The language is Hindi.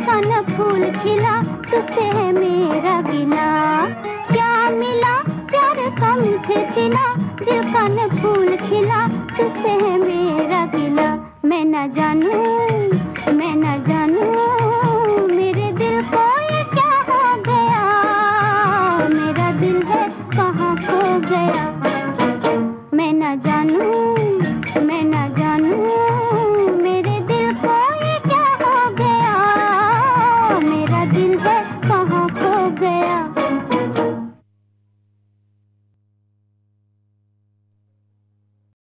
का न फूल खिला, तुझसे है मेरा गिला। क्या मिला प्यार का मुझे सिला, दिल का न फूल खिला, तुझसे है मेरा गिला। मैं न जानूं, मैं न जानूं, मेरे दिल को ये क्या हो गया, मेरा दिल है कहाँ खो गया।